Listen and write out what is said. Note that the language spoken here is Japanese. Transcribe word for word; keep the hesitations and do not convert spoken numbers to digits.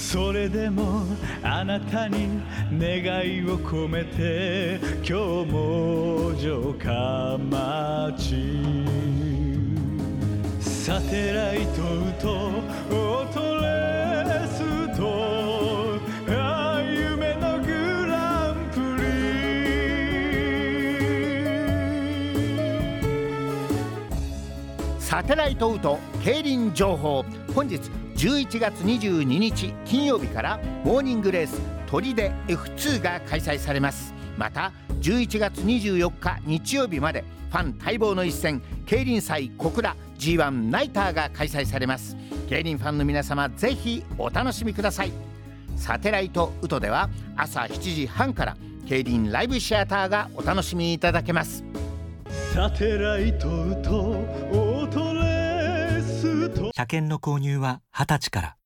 それでもあなたに願いを込めて今日も城下町サテライトとオートレースとああ夢のグランプリサテライトウト競輪情報。本日じゅういちがつにじゅうににち金曜日からモーニングレース砦 エフツー が開催されます。またじゅういちがつにじゅうよっか日曜日までファン待望の一戦競輪祭小倉 ジーワン ナイターが開催されます。競輪ファンの皆様ぜひお楽しみください。サテライトウトでは朝しちじはんから競輪ライブシアターがお楽しみいただけます。 サテライトとオートレースと車検の購入ははたちから。